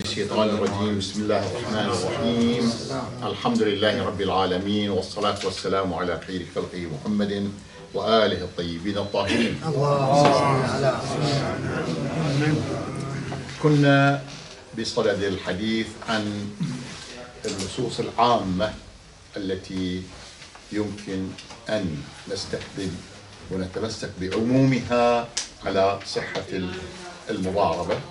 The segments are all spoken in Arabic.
الشيطان الرجيم. بسم الله الرحمن الرحيم. الحمد لله رب العالمين، والصلاة والسلام على خير خلقه محمد وآله الطيبين الطاهرين. كنا بصدد الحديث عن النصوص العامة التي يمكن أن نستخدم ونتمسك بعمومها على صحة المضاربة،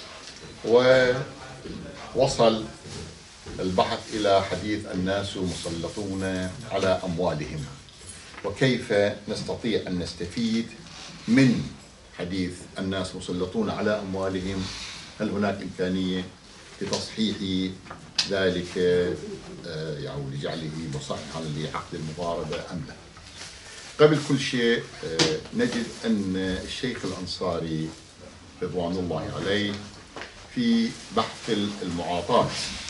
ووصل البحث إلى حديث الناس مسلطون على أموالهم، وكيف نستطيع أن نستفيد من حديث الناس مسلطون على أموالهم. هل هناك إمكانية لتصحيح ذلك أو لجعله مصححا لعقد المضاربة أم لا؟ قبل كل شيء نجد أن الشيخ الأنصاري رضوان الله عليه في بحث المعاطاة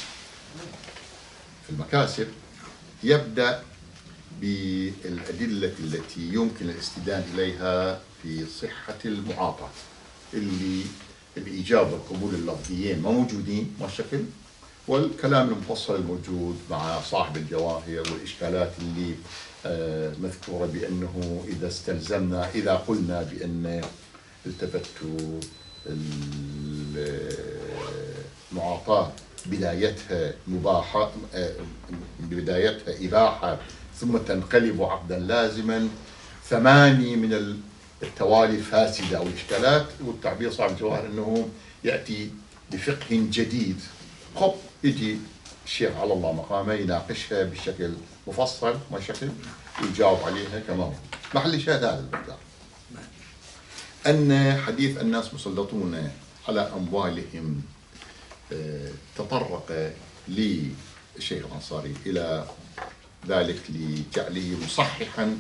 في المكاسب يبدأ بالأدلة التي يمكن الاستدلال إليها في صحة المعاطاة، اللي الإيجاب والقبول اللفظيين ما موجودين والشكل، والكلام المفصل الموجود مع صاحب الجواهر والإشكالات اللي مذكورة بأنه إذا قلنا بأن التفت المعاطاة بدايتها مباحة، بدايتها إباحة ثم تنقلب عقدا لازما، 8 من التوالي فاسدة أو الإشكالات، والتعبير صاحب الجواهر أنه يأتي بفقه جديد. يجي الشيخ على الله مقامه يناقشها بشكل مفصل وشكل ويجاوب عليها كما هو. محل شاهد هذا المقدار أن حديث الناس مسلطون على أموالهم تطرق للشيخ الأنصاري إلى ذلك لجعله مصححا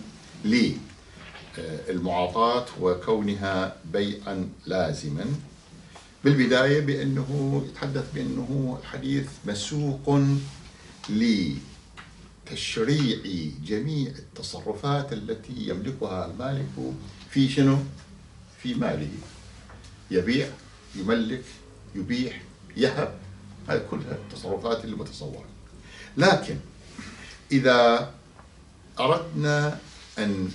للمعاطاة وكونها بيعا لازما. بالبداية بأنه يتحدث بأنه الحديث مسوق لتشريع جميع التصرفات التي يملكها المالك في شنو؟ في ماله، يبيع، يملك، يبيح، يهب، هذه كلها التصرفات اللي متصورة. لكن إذا أردنا أن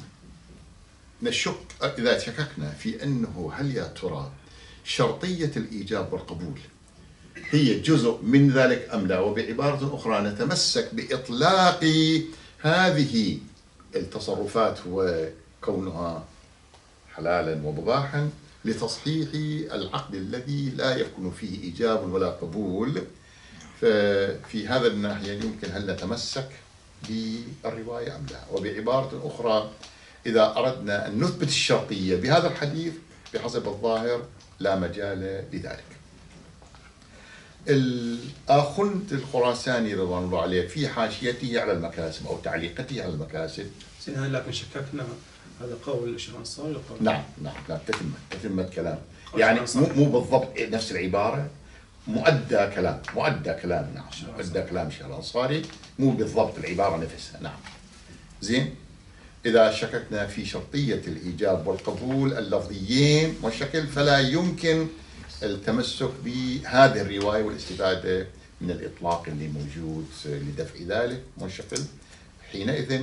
إذا شككنا في أنه هل يا ترى شرطية الإيجاب والقبول هي جزء من ذلك أم لا، وبعبارة أخرى نتمسك بإطلاق هذه التصرفات وكونها حلالا ومباحا لتصحيح العقد الذي لا يكون فيه إيجاب ولا قبول. ففي هذا الناحية يمكن هل نتمسك بالرواية أم لا؟ وبعبارة أخرى إذا أردنا أن نثبت الشرطية بهذا الحديث بحسب الظاهر لا مجال لذلك. الآخوند الخراساني رضوان الله عليه في حاشيته على المكاسب أو تعليقته على المكاسب، لكن شككنا هذا قول الشيخ الأنصاري. نعم تتمة كلام، يعني مو بالضبط نفس العبارة، مؤدى كلام نعم، مؤدى كلام الشيخ الأنصاري مو بالضبط العبارة نفسها. نعم زين. إذا شككنا في شرطية الإيجاب والقبول اللفظيين والشكل فلا يمكن التمسك بهذه الرواية والاستفادة من الإطلاق اللي موجود لدفع ذلك والشكل. حينئذ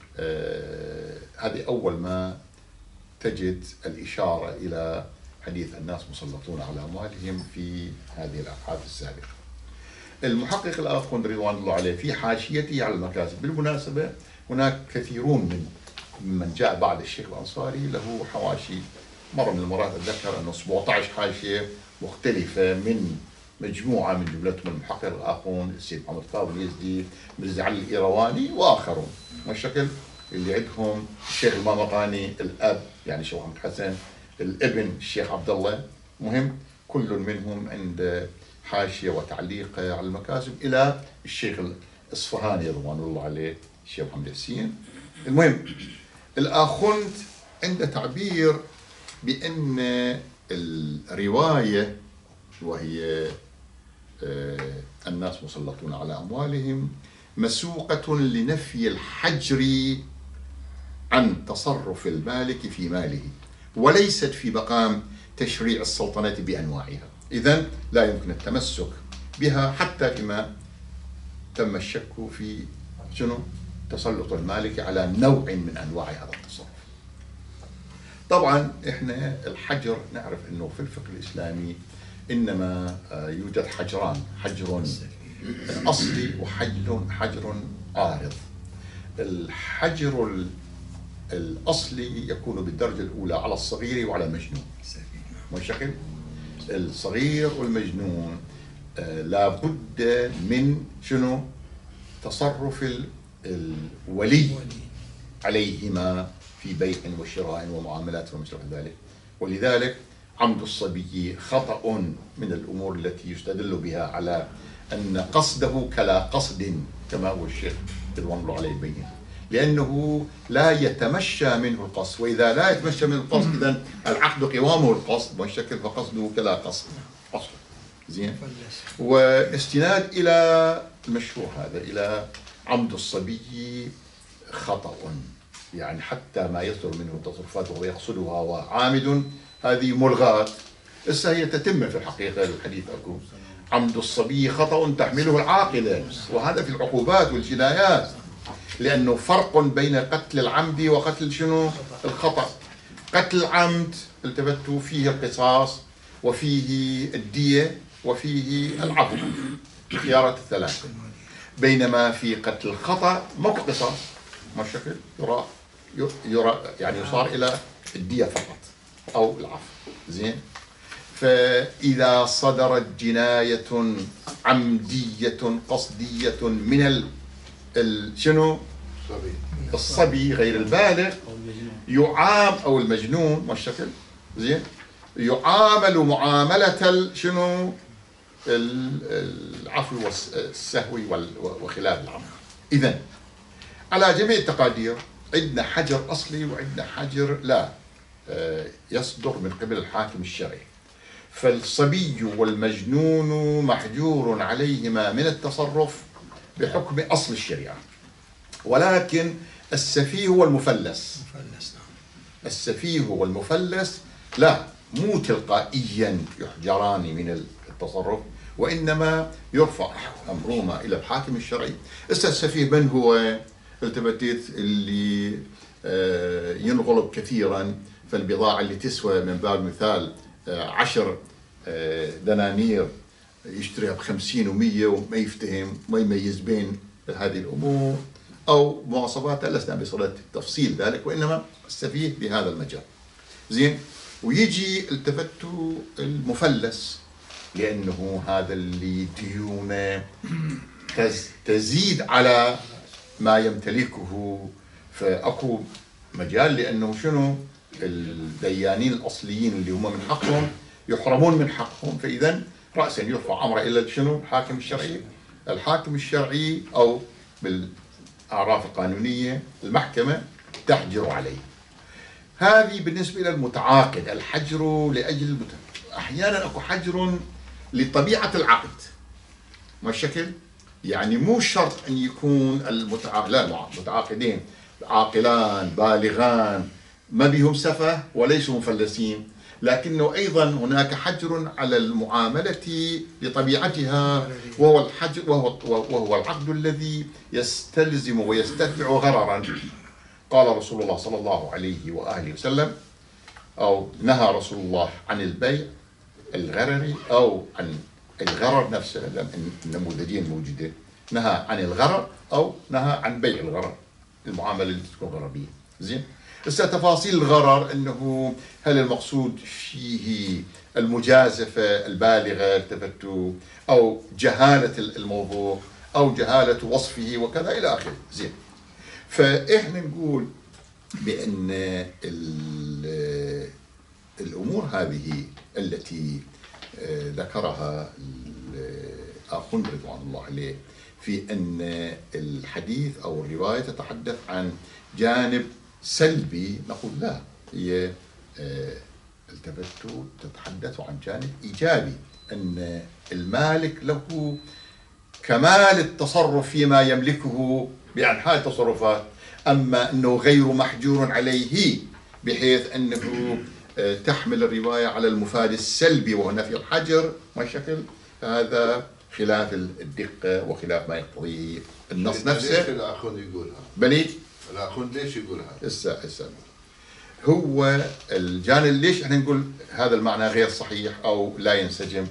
هذه أول ما تجد الإشارة إلى حديث الناس مسلطون على أموالهم في هذه الأبحاث السابقة. المحقق الآخوند رضوان الله عليه في حاشيته على المكاسب، بالمناسبة هناك كثيرون من جاء بعد الشيخ الأنصاري له حواشي، مرة من المرات أتذكر أنه 17 حاشية مختلفة من مجموعة من جملتهم المحقق الآخوند السيد محمد قاضي اليزدي، مرزا علي الإيرواني وآخرون والشكل، اللي عندهم الشيخ المامغاني الأب يعني الشيخ محمد حسن، الابن الشيخ عبد الله، مهم كل منهم عند حاشية وتعليق على المكاسب إلى الشيخ الإصفهاني رضوان الله عليه الشيخ محمد حسين. المهم الآخوند عنده تعبير بأن الرواية وهي الناس مسلطون على أموالهم مسوقة لنفي الحجر عن تصرف المالك في ماله، وليست في مقام تشريع السلطنة بأنواعها. إذن لا يمكن التمسك بها حتى فيما تم الشك في شنو تسلط المالك على نوع من أنواع هذا التصرف. طبعا احنا الحجر نعرف انه في الفقه الاسلامي انما يوجد حجران، حجر اصلي وحجر عارض. الحجر الاصلي يكون بالدرجه الاولى على الصغير وعلى المجنون. والشكل الصغير والمجنون لابد من شنو تصرف الولي عليهما في بيع وشراء ومعاملات وما شابه ذلك. ولذلك عمد الصبي خطأ من الأمور التي يستدل بها على أن قصده كلا قصد، كما هو الشيخ رضوان الله عليه يبين، لأنه لا يتمشى منه القصد، وإذا لا يتمشى منه القصد إذن العقد قوامه القصد والشكل، فقصده كلا قصد أصلا. زين. واستناد إلى المشروع هذا، إلى عمد الصبي خطأ، يعني حتى ما يصدر منه تصرفات وهو يقصدها وعامد، هذه ملغاة. هسه هي تتم في الحقيقة الحديث أكو عمد الصبي خطأ تحمله العاقلة، وهذا في العقوبات والجنايات، لأنه فرق بين قتل العمد وقتل شنو الخطأ. قتل العمد التفتوا فيه القصاص وفيه الدية وفيه العفو، خيارات الثلاثة، بينما في قتل الخطأ موقع قصاص، ما الشكل يرى يعني يصار إلى الدية فقط أو العفو. زين. فإذا صدرت جناية عمدية قصدية من شنو الصبي غير البالغ أو المجنون، ما الشكل. زين. يعامل معاملة شنو العفو والسهو وخلاف العمد. إذن على جميع التقادير عندنا حجر أصلي وعندنا حجر لا يصدر من قبل الحاكم الشرعي. فالصبي والمجنون محجور عليهما من التصرف بحكم أصل الشريعة، ولكن السفيه والمفلس، السفيه والمفلس لا، مو تلقائيا يحجران من التصرف، وإنما يرفع أمرهما إلى الحاكم الشرعي. السفيه من هو؟ التفتيت اللي ينغلب كثيرا، فالبضاعة اللي تسوى من باب مثال 10 دنانير يشتريها ب50 و100 وما يفتهم ما يميز بين هذه الأمور، أو مواصفات لسنا بصلة تفصيل ذلك، وإنما السفيه بهذا المجال. زين. ويجي التفتوا المفلس، لأنه هذا اللي ديونه تزيد على ما يمتلكه، فأكو مجال لأنه شنو الديانين الأصليين اللي هم من حقهم يحرمون من حقهم، فإذا رأسا يرفع أمره إلى شنو الحاكم الشرعي. الحاكم الشرعي أو بالأعراف القانونية المحكمة تحجر عليه. هذه بالنسبة إلى المتعاقد، الحجر لأجل أحيانا أكو حجر لطبيعة العقد، ما الشكل، يعني مو شرط أن يكون المتعاقدين عاقلان بالغان ما بهم سفه وليسوا مفلسين، لكنه أيضا هناك حجر على المعاملة لطبيعتها، وهو الحجر وهو العقد الذي يستلزم ويستتبع غررا. قال رسول الله صلى الله عليه وآله وسلم، أو نهى رسول الله عن البيع الغرري أو عن الغرر نفسه، النموذجين موجودة، نهى عن الغرر أو نهى عن بيع الغرر، المعاملة اللي تكون غربية. زين. بس تفاصيل الغرر أنه هل المقصود فيه المجازفة البالغة التفتوا، أو جهالة الموضوع، أو جهالة وصفه وكذا إلى آخره. زين. فإحنا نقول بأن الأمور هذه التي ذكرها أخونا رضوان الله عليه في أن الحديث أو الرواية تتحدث عن جانب سلبي، نقول لا، هي التفتوا تتحدث عن جانب إيجابي، أن المالك له كمال التصرف فيما يملكه بأنحاء التصرفات، أما أنه غير محجور عليه بحيث أنه تحمل الرواية على المفاد السلبي وهو نفي الحجر، ما شكل هذا خلاف الدقة وخلاف ما يقتضيه النص ليش نفسه. الآخون يقولها؟ بلي الآخون ليش يقولها؟ هسه هو الجانب ليش احنا نقول هذا المعنى غير صحيح او لا ينسجم؟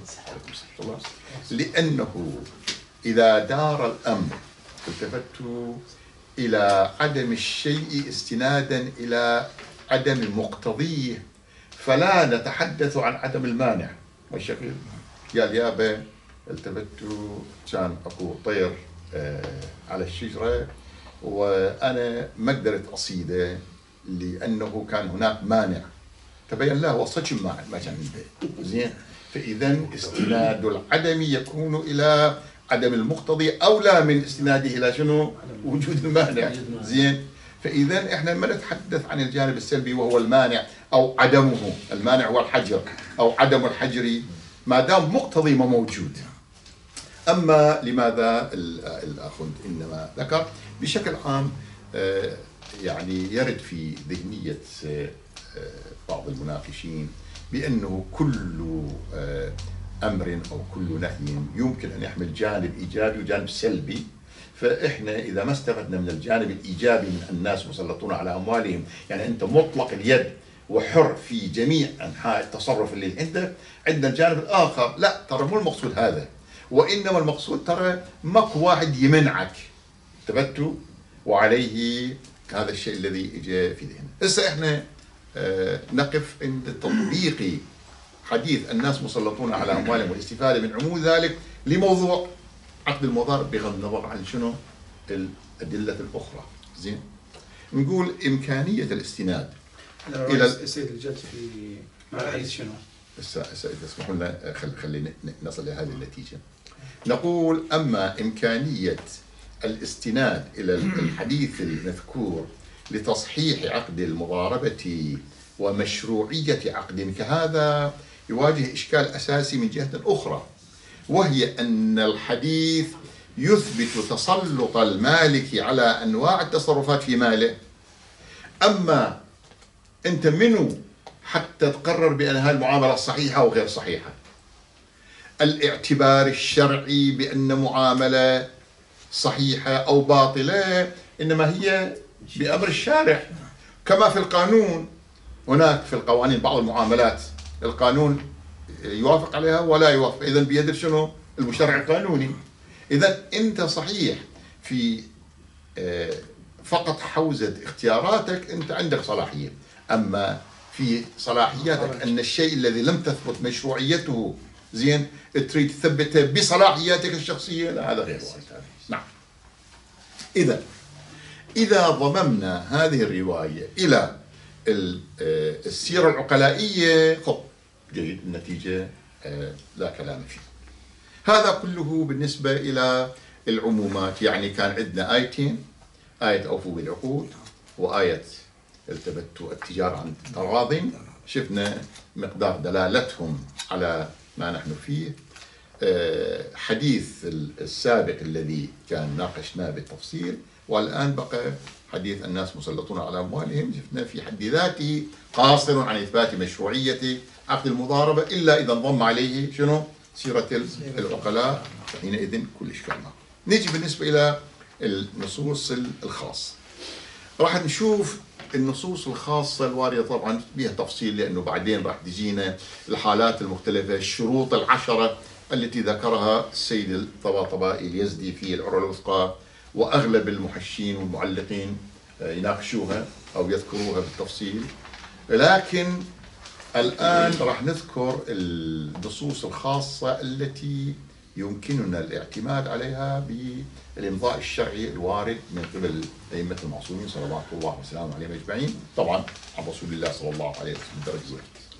لانه اذا دار الامر التفت الى عدم الشيء استنادا الى عدم مقتضيه فلا نتحدث عن عدم المانع. والشكل قال يابا التفت كان اكو طير على الشجره وانا ما قدرت اصيده لانه كان هناك مانع، تبين له هو صدق ما كان عنده زين. فاذا استناد العدم يكون الى عدم المقتضي اولى من استناده الى شنو؟ وجود المانع زين. فاذا احنا ما نتحدث عن الجانب السلبي وهو المانع او عدمه، المانع هو الحجر او عدم الحجر ما دام مقتضي ما موجود. اما لماذا الاخ انما ذكر بشكل عام يعني يرد في ذهنيه بعض المناقشين بانه كل امر او كل نهي يمكن ان يحمل جانب ايجابي وجانب سلبي. فاحنا اذا ما استفدنا من الجانب الايجابي من الناس مسلطون على اموالهم، يعني انت مطلق اليد وحر في جميع انحاء التصرف اللي عندك، عندنا الجانب الاخر لا ترى مو المقصود هذا، وانما المقصود ترى ماكو واحد يمنعك تبتوا وعليه هذا الشيء الذي اجى في ذهننا. هسه احنا نقف عند تطبيق حديث الناس مسلطون على اموالهم والاستفاده من عموم ذلك لموضوع عقد المضارب بغض النظر عن شنو الادله الاخرى. زين نقول امكانيه الاستناد الى السيد الجد في الحديث شنو؟ هسه اذا تسمحوا لنا خلينا نصل الى هذه النتيجه. نقول اما امكانيه الاستناد الى الحديث المذكور لتصحيح عقد المضاربه ومشروعيه عقد كهذا يواجه اشكال اساسي من جهه اخرى، وهي ان الحديث يثبت تسلط المالك على انواع التصرفات في ماله. اما انت منو حتى تقرر بان هذه المعامله صحيحه او غير صحيحه؟ الاعتبار الشرعي بان معامله صحيحه او باطله انما هي بامر الشارع، كما في القانون. هناك في القوانين بعض المعاملات القانون يوافق عليها ولا يوافق، اذا بيد شنو؟ المشرع القانوني. اذا انت صحيح في فقط حوزه اختياراتك انت عندك صلاحيه، اما في صلاحياتك ان الشيء الذي لم تثبت مشروعيته زين تريد تثبته بصلاحياتك الشخصيه، لا هذا غير وارد. نعم. اذا ضممنا هذه الروايه الى السيره العقلائيه جيد، النتيجه لا كلام فيه. هذا كله بالنسبه الى العمومات. يعني كان عندنا ايتين، ايه اوفوا بالعقود وايه التفتوا التجاره عن تراض، شفنا مقدار دلالتهم على ما نحن فيه. حديث السابق الذي كان ناقشناه بالتفصيل، والآن بقى حديث الناس مسلطون على أموالهم، شفنا في حد ذاته قاصر عن إثبات مشروعية عقد المضاربة إلا إذا انضم عليه شنو؟ سيرة العقلاء، حينئذ كل إشكال معه. نيجي بالنسبة إلى النصوص الخاصة. راح نشوف النصوص الخاصة الواردة طبعا بها تفصيل، لأنه بعدين راح تجينا الحالات المختلفة، الشروط العشرة التي ذكرها السيد الطباطبائي اليزدي في العروة الوثقى، وأغلب المحشين والمعلقين يناقشوها أو يذكروها بالتفصيل. لكن الآن راح نذكر النصوص الخاصة التي يمكننا الاعتماد عليها بالإمضاء الشرعي الوارد من قبل أئمة المعصومين صلوات الله وسلامه عليهم أجمعين، طبعا عن رسول الله صلى الله عليه وسلم درجة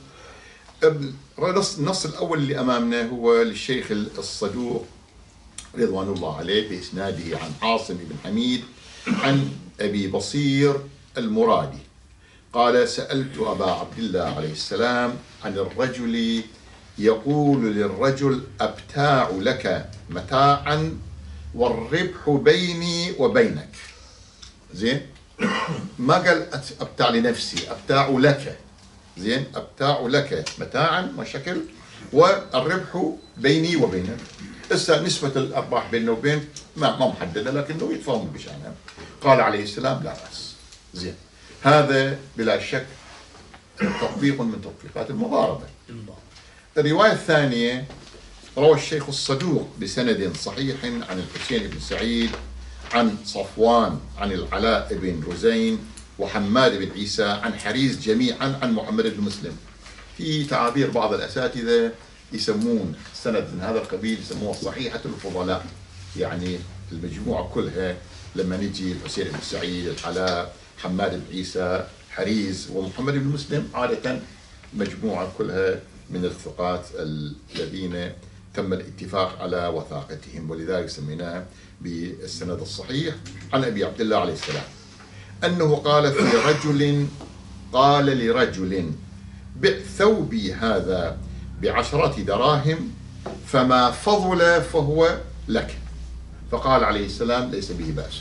واحد. النص الأول اللي أمامنا هو للشيخ الصدوق رضوان الله عليه بإسناده عن عاصم بن حميد عن أبي بصير المرادي قال: سألت أبا عبد الله عليه السلام عن الرجل يقول للرجل: أبتاع لك متاعا والربح بيني وبينك. زين، ما قال أبتاع لنفسي، أبتاع لك. زين، أبتاع لك متاعا ما شكل، والربح بيني وبينك. هسه نسبة الأرباح بينه وبين ما محددة، لكنه يتفاهم بشأنها. قال عليه السلام لا بأس. زين، هذا بلا شك تطبيق من تطبيقات المضاربة. الرواية الثانية روى الشيخ الصدوق بسند صحيح عن الحسين بن سعيد عن صفوان عن العلاء بن رزين وحماد بن عيسى عن حريز جميعا عن محمد بن مسلم. في تعابير بعض الأساتذة يسمون سند من هذا القبيل يسموها صحيحة الفضلاء، يعني المجموعة كلها لما نجي الحسين بن سعيد، العلاء، حماد بن عيسى، حريز ومحمد بن مسلم، عادة مجموعة كلها من الثقات الذين تم الاتفاق على وثاقتهم، ولذلك سميناه بالسند الصحيح عن أبي عبد الله عليه السلام أنه قال لرجل بع ثوبي هذا ب10 دراهم فما فضل فهو لك، فقال عليه السلام ليس به بأس.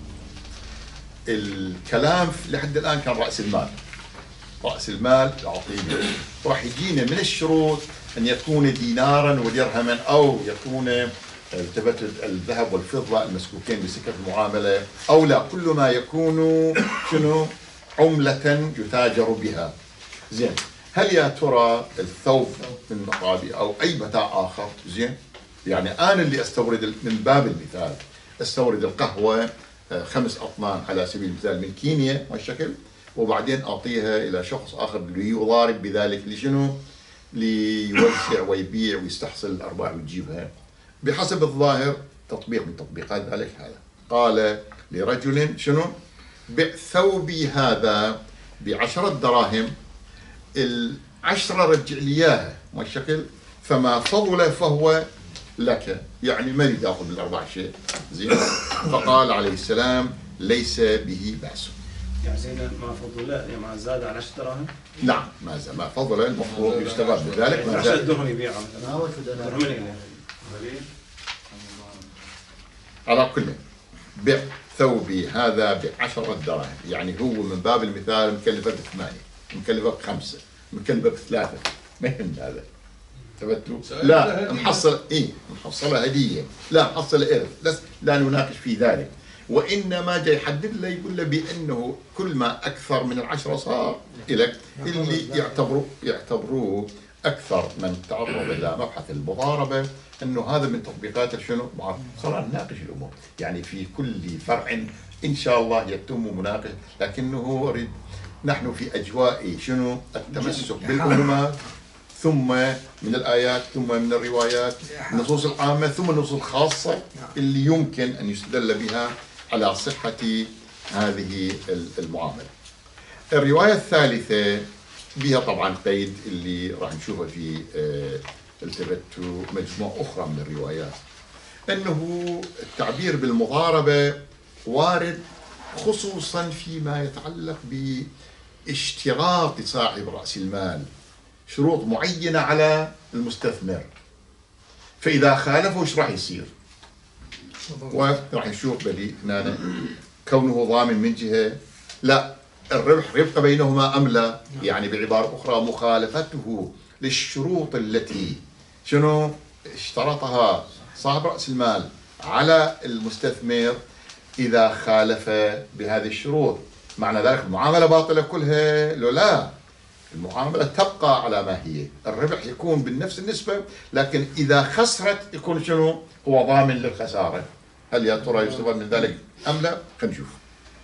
الكلام لحد الآن كان رأس المال العطية، راح يجينا من الشروط أن يكون دينارا ودرهما أو يكون الذهب والفضة المسكوكين بسكة المعاملة، أو لا كل ما يكون عملة يتاجر بها. زين، هل يا ترى الثوب من مقابي أو أي متاع آخر، زين، يعني أنا اللي أستورد من باب المثال أستورد القهوة 5 أطنان على سبيل المثال من كينيا والشكل، وبعدين أعطيها إلى شخص آخر ليضارب بذلك لشنو؟ ليوزع ويبيع ويستحصل الأرباح ويجيبها. بحسب الظاهر تطبيق من تطبيقات ذلك هذا. قال لرجل شنو؟ بع ثوبي هذا ب10 دراهم، 10 رجع لي إياها والشكل، فما فضل فهو لك، يعني ما يريد ياخذ بالأرباح شيء. زين، فقال عليه السلام ليس به بأس. يعني زين ما فضل يعني ما زاد عن 10 دراهم؟ نعم، ما فضل المفروض يستفاد بذلك. 10 درهم يبيعها مثلا، درهمين على كل بع ثوبي هذا ب10 دراهم، يعني هو من باب المثال مكلفك ب8، مكلفك ب5، مكلفك ب3، ما يهم هذا. ثبتوا؟ لا محصل محصلة هدية، لا محصلة إرث، لا نناقش في ذلك، وإنما جاي يحدد له يقول له بأنه كل ما أكثر من 10 صار إلك، اللي يعتبروه أكثر من تعرض إلى مبحث المضاربة أنه هذا من تطبيقات شنو؟ صار نناقش الأمور، يعني في كل فرع إن شاء الله يتم مناقشة، لكنه نحن في أجواء شنو؟ التمسك بالعلماء، ثم من الآيات، ثم من الروايات، النصوص العامة، ثم النصوص الخاصة اللي يمكن أن يستدل بها على صحة هذه المعاملة. الرواية الثالثة بها طبعا قيد اللي راح نشوفه في التفتوا مجموعة أخرى من الروايات، أنه التعبير بالمضاربة وارد خصوصا فيما يتعلق باشتراط صاحب رأس المال شروط معينة على المستثمر، فإذا خالفه ايش راح يصير؟ وراح نشوف بدي هنا كونه ضامن من جهة، لا الربح ربح بينهما أم لا، يعني بعبارة أخرى مخالفته للشروط التي شنو اشترطها صاحب رأس المال على المستثمر، إذا خالف بهذه الشروط معنى ذلك المعاملة باطلة كلها؟ لا، المعاملة تبقى على ما هي، الربح يكون بنفس النسبة، لكن إذا خسرت يكون شنو؟ هو ضامن للخسارة. هل يا ترى يستفاد من ذلك أم لا؟ خلينا نشوف.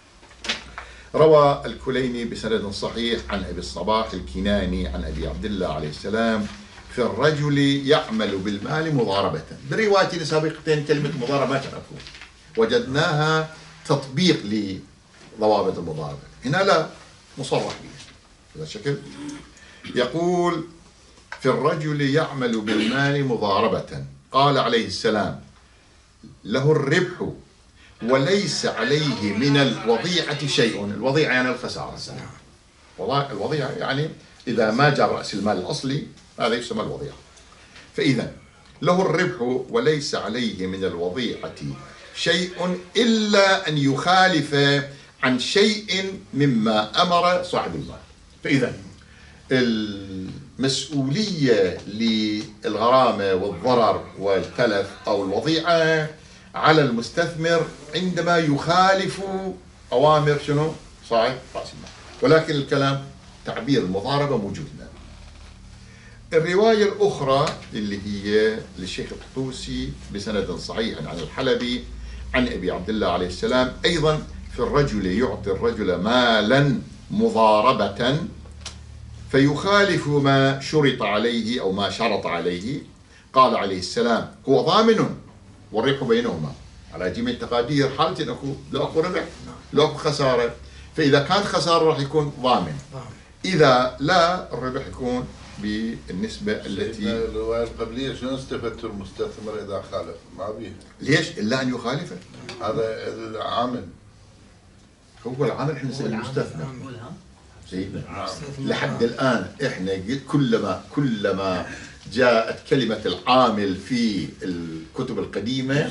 روى الكليني بسند صحيح عن أبي الصباح الكناني عن أبي عبد الله عليه السلام في الرجل يعمل بالمال مضاربة. برواية سابقتين كلمة مضاربة ما تعرفون، وجدناها تطبيق لضوابط المضاربة، هنا لا مصرح به بهذا الشكل. يقول في الرجل يعمل بالمال مضاربة، قال عليه السلام له الربح وليس عليه من الوضيعة شيء. الوضيعة يعني الخسارة، الوضيعة يعني إذا ما جاء رأس المال الأصلي هذا يسمى الوضيعة. فإذا له الربح وليس عليه من الوضيعة شيء إلا أن يخالف عن شيء مما أمر صاحب المال. فإذا مسؤولية للغرامة والضرر والتلف أو الوضيعة على المستثمر عندما يخالف أوامر شنو؟ صاحب رأس المال. ولكن الكلام تعبير المضاربة موجود هنا. الرواية الأخرى اللي هي للشيخ الطوسي بسند صحيح عن الحلبي عن أبي عبد الله عليه السلام أيضا في الرجل يعطي الرجل مالا مضاربة فيخالف ما شرط عليه أو ما شرط عليه، قال عليه السلام هو ضامن والربح بينهما على جميع التقادير حالة أكو لو أكو ربح لو أكو خسارة، فإذا كان خسارة راح يكون ضامن، إذا لا الربح يكون بالنسبة التي. الرواية القبلية شنو استفدت المستثمر إذا خالف؟ ما بيه. ليش؟ إلا أن يخالفه. هذا العامل. هو العامل احنا نسميه المستثمر. سيدنا لحد الآن احنا كلما جاءت كلمة العامل في الكتب القديمة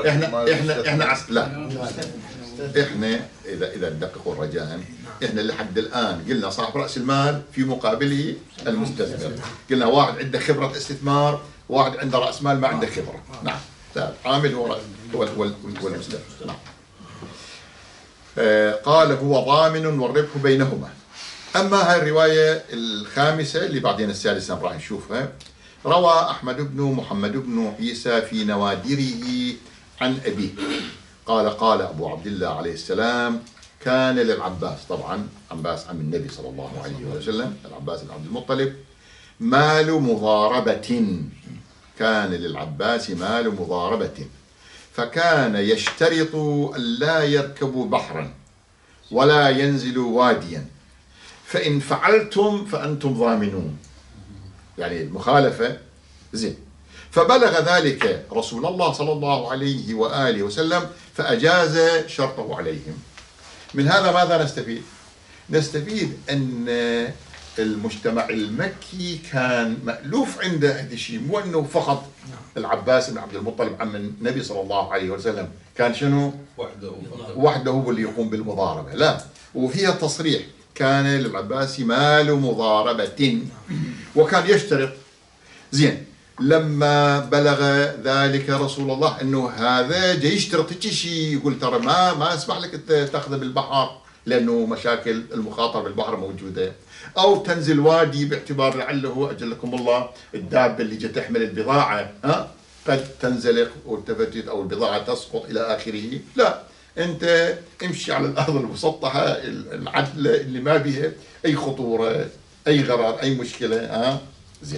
احنا اذا دققوا الرجاء احنا لحد الآن قلنا صاحب رأس المال في مقابله المستثمر، قلنا واحد عنده خبرة استثمار، واحد عنده رأس مال ما عنده خبرة. نعم، لا العامل هو المستثمر. نعم. قال هو ضامن والربح بينهما. أما هاي الرواية الخامسة اللي بعدين السادسة راح نشوفها، روى أحمد بن محمد بن عيسى في نوادره عن أبيه قال أبو عبد الله عليه السلام كان للعباس، طبعا عباس عم النبي صلى الله عليه وسلم، العباس بن عبد المطلب، مال مضاربة، كان للعباس مال مضاربة، فكان يشترط ألا يركبوا بحرا ولا ينزلوا واديا، فإن فعلتم فأنتم ضامنون، يعني المخالفة زين. فبلغ ذلك رسول الله صلى الله عليه وآله وسلم فأجاز شرطه عليهم. من هذا ماذا نستفيد؟ نستفيد أن المجتمع المكي كان مألوف عنده هذا الشيء، مو أنه فقط العباس بن عبد المطلب عم النبي صلى الله عليه وسلم كان شنو؟ وحده هو اللي يقوم بالمضاربة، لا، وفيها تصريح كان للعباس مال مضاربة، وكان يشترط. زين، لما بلغ ذلك رسول الله انه هذا جاي يشترط شيء، يقول ترى ما اسمح لك تاخذه بالبحر لانه مشاكل المخاطره بالبحر موجوده، او تنزل وادي باعتبار لعله اجلكم الله الدابه اللي جت تحمل البضاعه قد تنزلق وتفتت او البضاعه تسقط الى اخره، لا، انت امشي على الارض المسطحه العدله اللي ما بها اي خطوره اي غرر اي مشكله. زين،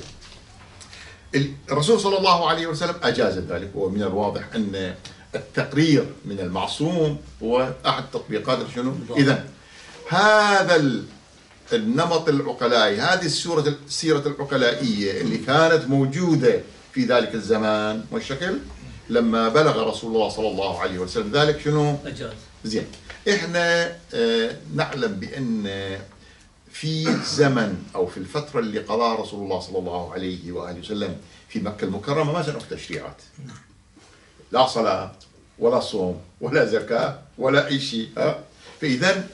الرسول صلى الله عليه وسلم اجاز ذلك، ومن الواضح ان التقرير من المعصوم هو احد تطبيقات شنو؟ اذا هذا النمط العقلائي، هذه السيره العقلائيه اللي كانت موجوده في ذلك الزمان والشكل، لما بلغ رسول الله صلى الله عليه وسلم ذلك شنو؟ أجاز. زين، احنا نعلم بأن في زمن أو في الفترة اللي قضاها رسول الله صلى الله عليه وآله وسلم في مكة المكرمة ما كان تشريعات، لا صلاة ولا صوم ولا زكاة ولا أي شيء. فإذا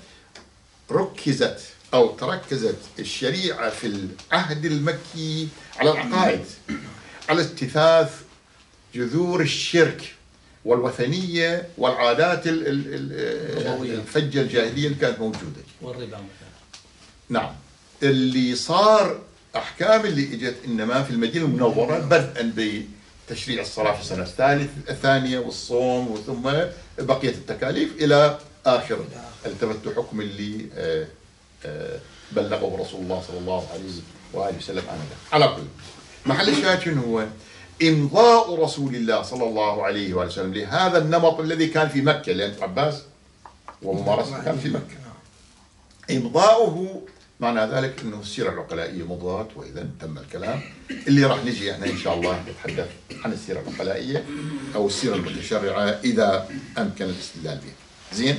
ركزت أو تركزت الشريعة في العهد المكي على العقائد، على استثاث جذور الشرك والوثنية والعادات الفجة الجاهلية اللي كانت موجودة، والربا مثلا. نعم، اللي صار أحكام اللي اجت إنما في المدينة المنورة، بدءا بتشريع الصلاة في السنة الثانية والصوم وثم بقية التكاليف إلى آخر التبت حكم اللي بلغه رسول الله صلى الله عليه وآله وسلم عنه. على كل محل الشاهد شنو هو؟ إمضاء رسول الله صلى الله عليه وسلم لهذا النمط الذي كان في مكة، لأن عباس وممارسته كان في مكة، إمضاؤه معنى ذلك أنه السيرة العقلائية مضات، وإذا تم الكلام اللي راح نجي احنا إن شاء الله نتحدث عن السيرة العقلائية أو السيرة المتشرعة إذا أمكن الاستدلال بها. زين،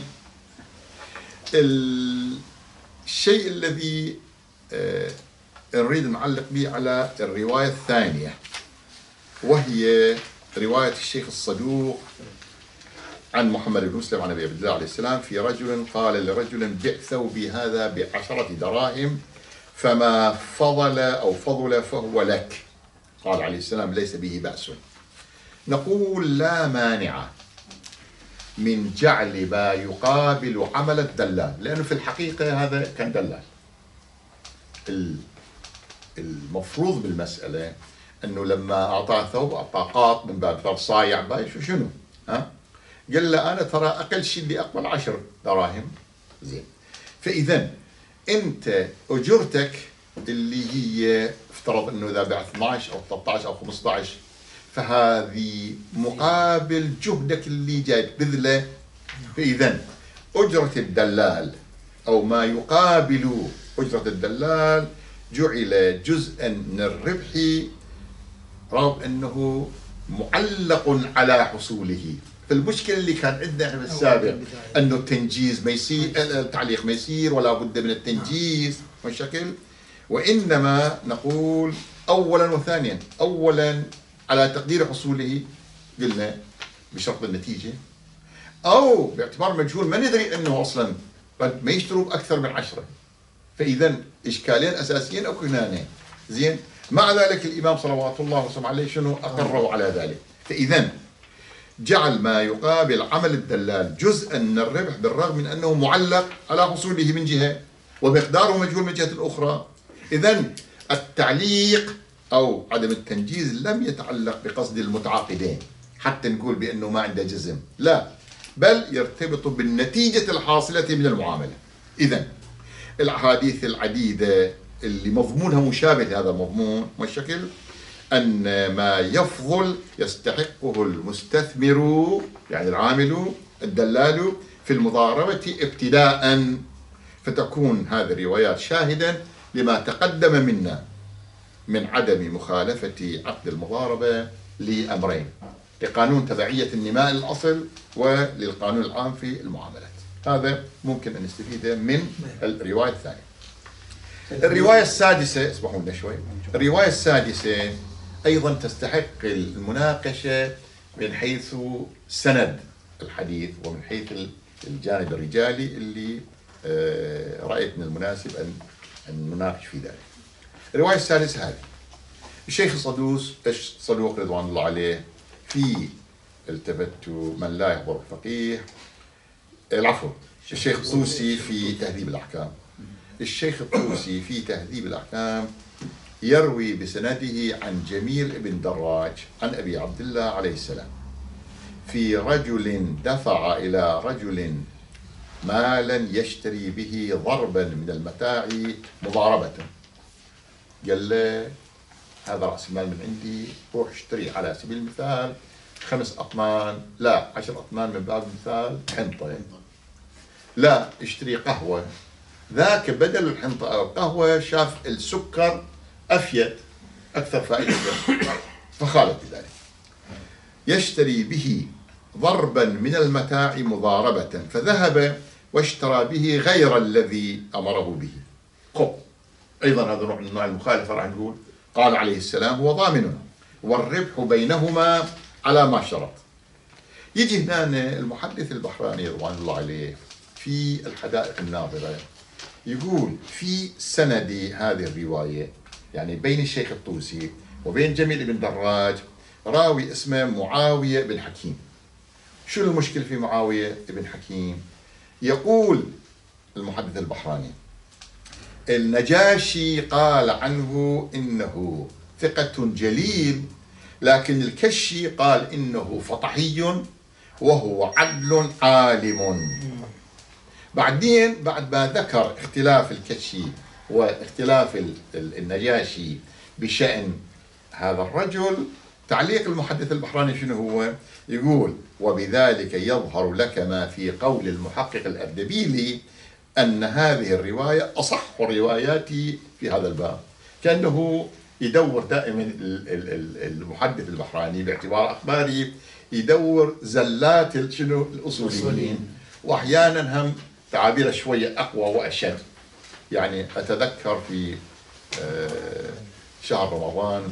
الشيء الذي نريد نعلق به على الرواية الثانية، وهي رواية الشيخ الصدوق عن محمد بن مسلم عن أبي عبد الله عليه السلام في رجل قال لرجل بع ثوبي هذا ب10 دراهم فما فضل فهو لك. قال عليه السلام ليس به بأس. نقول لا مانع من جعل ما يقابل عمل الدلال، لأنه في الحقيقة هذا كان دلال. المفروض بالمسألة أنه لما أعطاه ثوب أعطاه قاط من باب صايع باي شنو قال له أنا ترى أقل شيء اللي أقبل 10 دراهم. زين، فإذا أنت أجرتك اللي هي افترض أنه إذا بعت 12 أو 13 أو 15، فهذه مقابل جهدك اللي جاي تبذله. فإذا أجرة الدلال أو ما يقابل أجرة الدلال جعل جزءا من الربح، رغم أنه معلق على حصوله. فالمشكلة اللي كان عندنا في السابق أنه التنجيز ما يصير، التعليق ما يصير ولا بد من التنجيز والشكل، وإنما نقول أولا وثانيا، أولا على تقدير حصوله قلنا بشرط النتيجة، أو باعتبار مجهول ما ندري أنه أصلا قد ما يشتروا بأكثر من 10. فإذا إشكالين أساسيين أو كنانين. زين، مع ذلك الإمام صلوات الله وسلم عليه شنو أقره على ذلك. فإذا جعل ما يقابل عمل الدلال جزءا من الربح، بالرغم من أنه معلق على حصوله من جهة ومقداره مجهول من جهة أخرى. إذا التعليق أو عدم التنجيز لم يتعلق بقصد المتعاقدين حتى نقول بأنه ما عنده جزم، لا، بل يرتبط بالنتيجة الحاصلة من المعاملة. إذا الأحاديث العديدة اللي مضمونها مشابه لهذا المضمون والشكل، أن ما يفضل يستحقه المستثمر يعني العامل الدلال في المضاربة ابتداء، فتكون هذه الروايات شاهدا لما تقدم منا من عدم مخالفة عقد المضاربة لأمرين: لقانون تبعية النماء الأصل وللقانون العام في المعاملات. هذا ممكن أن نستفيده من الرواية الثانية. الرواية السادسة، اسمحوا لنا شوي، الرواية السادسة أيضا تستحق المناقشة من حيث سند الحديث ومن حيث الجانب الرجالي اللي رأيت من المناسب أن نناقش في ذلك. الرواية السادسة هذه: الشيخ صدوق رضوان الله عليه في التفت من لا يحضر الفقيه، العفو، الشيخ الطوسي في تهذيب الأحكام. الشيخ الطوسي في تهذيب الأحكام يروي بسنده عن جميل بن دراج عن أبي عبد الله عليه السلام في رجل دفع إلى رجل مالا يشتري به ضربا من المتاع مضاربة. قال له هذا رأس مال من عندي، روح اشتري على سبيل المثال 5 أطنان، لا 10 أطنان من باب المثال حنطة، لا اشتري قهوة. ذاك بدل الحنطة أو القهوة شاف السكر أفيد أكثر فائدة فخالف بذلك، يشتري به ضربا من المتاع مضاربة، فذهب واشترى به غير الذي أمره به. خب أيضا هذا نوع من أنواع المخالفة. راح نقول قال عليه السلام هو ضامن والربح بينهما على ما شرط. يجي هنا المحدث البحراني رضوان الله عليه في الحدائق الناظرة يقول في سند هذه الرواية، يعني بين الشيخ الطوسي وبين جميل بن دراج، راوي اسمه معاوية بن حكيم. شو المشكلة في معاوية بن حكيم؟ يقول المحدث البحراني النجاشي قال عنه إنه ثقة جليل، لكن الكشي قال إنه فطحي وهو عدل عالم. بعدين بعد ما ذكر اختلاف الكشي واختلاف النجاشي بشأن هذا الرجل، تعليق المحدث البحراني شنو هو؟ يقول وبذلك يظهر لك ما في قول المحقق الأردبيلي أن هذه الرواية أصح الروايات في هذا الباب. كأنه يدور دائما المحدث البحراني باعتبار أخباره يدور زلات شنو الأصوليين، وأحيانا هم تعابير شوية أقوى وأشد. يعني أتذكر في شهر رمضان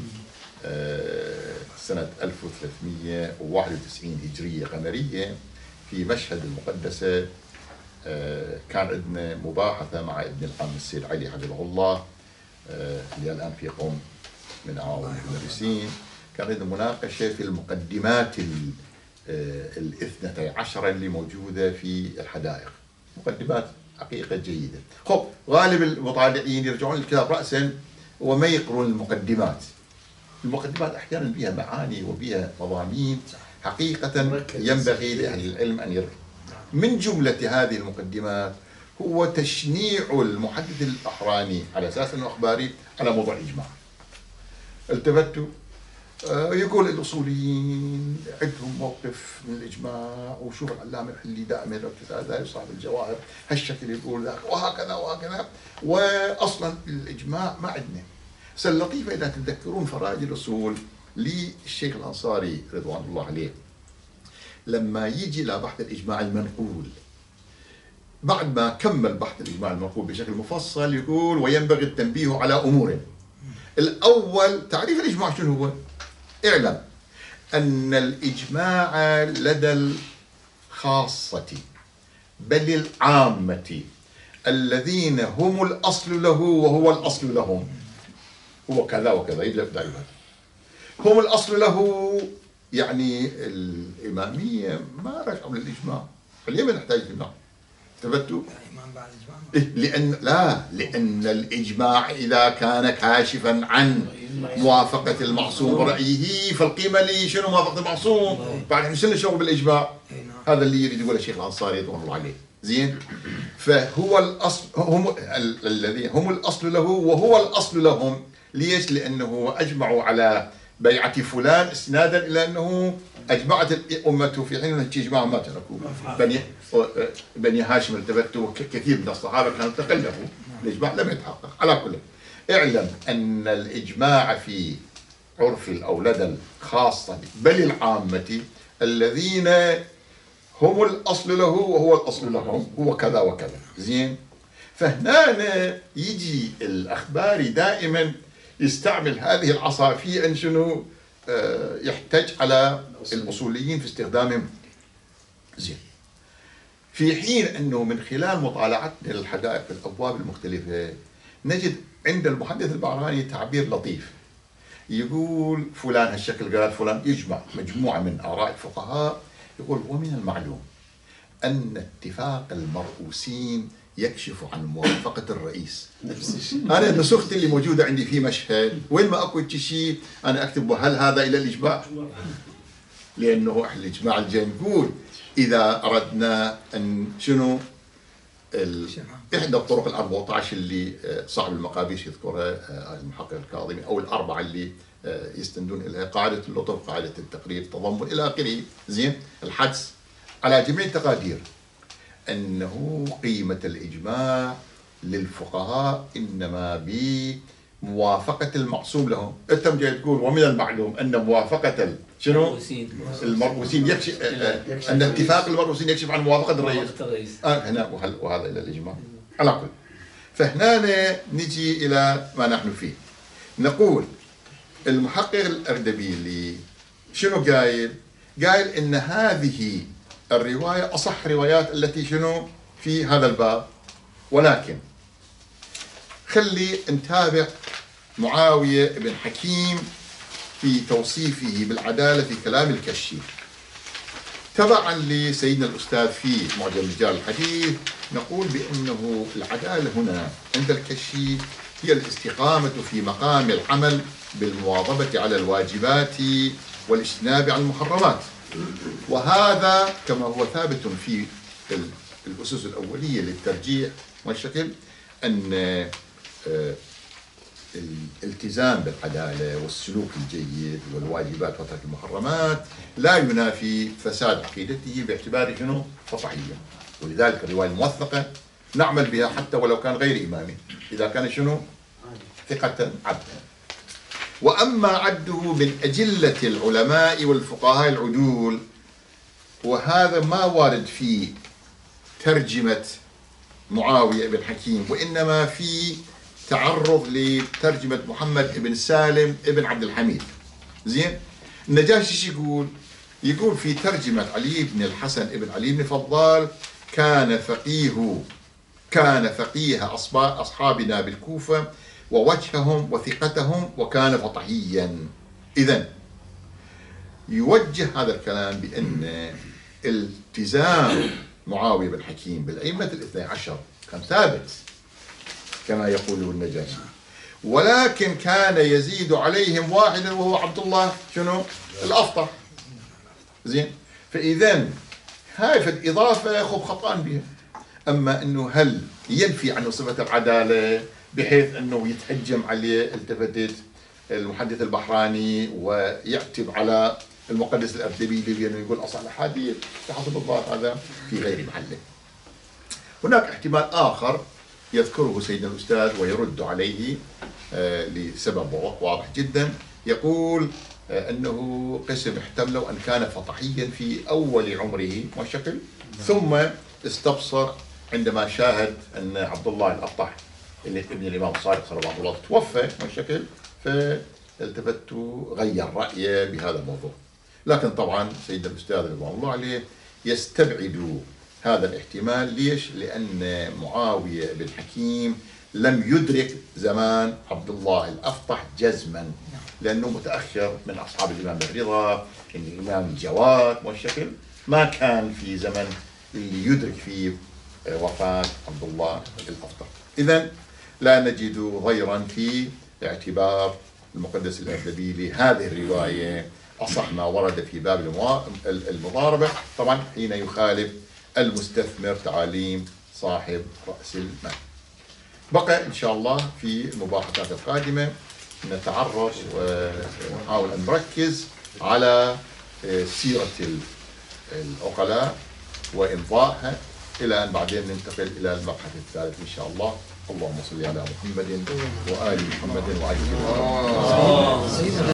سنة 1391 هجرية قمرية في مشهد المقدسة، كان عندنا مباحثة مع ابن العم السيد علي حفظه الله اللي الآن في قوم من أعضاء المدرسين، كان عنده مناقشة في المقدمات الاثنتي عشرة اللي موجودة في الحدائق، مقدمات حقيقة جيدة. خب غالب المطالعين يرجعون للكتاب رأسا وما يقرون المقدمات. المقدمات أحيانا بها معاني وبها مضامين حقيقة ينبغي لأهل العلم أن يركزوا. من جملة هذه المقدمات هو تشنيع المحدث الأحراني على أساس أنه أخباري على موضوع الإجماع. التفتوا يقول الأصوليين عندهم موقف من الإجماع، وشوف العلامة الحلي دائما يركز على ذلك، صاحب الجواهر هالشكل يقول ذاك وهكذا وهكذا، وأصلا الإجماع ما عندنا. اللطيفة إذا تتذكرون فرائد الأصول للشيخ الأنصاري رضوان الله عليه، لما يجي إلى بحث الإجماع المنقول بعد ما كمل بحث الإجماع المنقول بشكل مفصل يقول وينبغي التنبيه على أمور. الأول تعريف الإجماع شنو هو؟ اعلم أن الإجماع لدى الخاصة بل العامة الذين هم الأصل له وهو الأصل لهم، هو كذا وكذا يبدأ هم الأصل له. يعني الإمامية ما رجعوا للإجماع، اليمن نحتاج إجماع. ثبتوا؟ لأن الإجماع إذا كان كاشفا عن موافقة المعصوم برأيه فالقيمة لي شنو موافقة المعصوم؟ بعد شنو الشغل بالإجماع؟ هذا اللي يريد يقوله الشيخ الأنصاري رضوان الله عليه. زين؟ فهو الأصل، هم الذين هم الأصل له وهو الأصل لهم. ليش؟ لأنه أجمعوا على بيعة فلان استنادا إلى أنه أجمعت الأمة في حين اجماع ما تركوا. بني هاشم التفتوا كثير من الصحابة كانوا تخلفوا، الإجماع لم يتحقق. على كل اعلم أن الإجماع في عرف أو لدى الخاصة بل العامة الذين هم الأصل له وهو الأصل لهم، هو كذا وكذا. زين؟ فهنا يجي الأخباري دائما يستعمل هذه العصا في أن شنو يحتج على الأصوليين في استخدامهم. زين، في حين أنه من خلال مطالعتنا للحدائق في الأبواب المختلفة نجد عند المحدث البعراني تعبير لطيف، يقول فلان هالشكل قال فلان، يجمع مجموعة من آراء الفقهاء، يقول ومن المعلوم أن اتفاق المرؤوسين يكشف عن موافقة الرئيس. أنا النسخة اللي موجودة عندي في مشهد وين ما أكو شيء أنا أكتب هل هذا إلى الإجماع؟ لأنه إحنا الإجماع الجاي نقول إذا أردنا أن شنو إحدى الطرق ال14 اللي صاحب المقابيس يذكرها المحقق الكاظمي، أو الأربعة اللي يستندون إليها، قاعدة اللطف، قاعدة التقرير، التضمن إلى آخره. زين، الحدس على جميع التقادير أنه قيمة الإجماع للفقهاء إنما بموافقة المعصوم لهم. أنت جاي تقول ومن المعلوم أن موافقة شنو؟ المرؤوسين يكشف أن اتفاق المرؤوسين يكشف عن موافقة الرئيس. هنا وهذا إلى الإجماع. على كل، فهنا نجي إلى ما نحن فيه، نقول المحقق الأردبيلي شنو قايل؟ قايل إن هذه الرواية أصح روايات التي شنو في هذا الباب، ولكن خلي نتابع معاوية بن حكيم في توصيفه بالعدالة في كلام الكشي. تبعا لسيدنا الأستاذ في معجم رجال الحديث نقول بأنه العدالة هنا عند الكشي هي الاستقامة في مقام العمل بالمواظبة على الواجبات والاجتناب عن المحرمات، وهذا كما هو ثابت في الأسس الأولية للترجيح والشكل، أن الالتزام بالعدالة والسلوك الجيد والواجبات وترك المحرمات لا ينافي فساد عقيدته باعتباره شنو؟ فصحية. ولذلك الرواية الموثقة نعمل بها حتى ولو كان غير إمامي، إذا كان شنو؟ ثقة عبدا. وأما عده من أجلة العلماء والفقهاء العدول، وهذا ما وارد في ترجمة معاوية بن حكيم، وإنما في تعرض لترجمة محمد بن سالم بن عبد الحميد. زين، النجاشي يقول في ترجمة علي بن الحسن بن علي بن فضال كان فقيه أصحابنا بالكوفة ووجههم وثقتهم وكان فطحيا. إذن يوجه هذا الكلام بأن التزام معاوية بن حكيم بالأئمة الاثني عشر كان ثابت كما يقول النجاشي، ولكن كان يزيد عليهم واحدا وهو عبد الله شنو؟ الأفطح. زين، فإذا هاي في الإضافة خب خطأن بها. أما أنه هل ينفي عنه صفة العدالة بحيث أنه يتهجم عليه التفتت المحدث البحراني ويعتب على المقدس الأردبيلي بأنه يقول أصح الأحاديث بحسب الظاهر هذا في غير محله. هناك احتمال آخر يذكره سيدنا الأستاذ ويرد عليه لسبب واضح جدا، يقول أنه قسم احتمله أن كان فطحيا في أول عمره والشكل، ثم استبصر عندما شاهد أن عبد الله الأفطح اللي ابن الإمام الصادق صلى الله عليه وسلم توفى والشكل، فالتفت غير رأيه بهذا الموضوع. لكن طبعا سيدنا الأستاذ رضوان الله عليه يستبعد هذا الاحتمال. ليش؟ لأن معاوية بن حكيم لم يدرك زمان عبد الله الأفطح جزما، لأنه متأخر من أصحاب الإمام الرضا، الإمام الجواد والشكل، ما كان في زمن اللي يدرك فيه وفاة عبد الله الأفطح. إذن لا نجد غيرا في اعتبار المقدس الأردبيلي هذه الرواية أصح ما ورد في باب المضاربة، طبعا حين يخالف المستثمر تعاليم صاحب رأس المال. بقى إن شاء الله في المباحثات القادمة نتعرض ونحاول أن نركز على سيرة العقلاء وإمضائها، إلى أن بعدين ننتقل إلى المبحث الثالث إن شاء الله. اللهم صل على محمد وآل محمد وعلى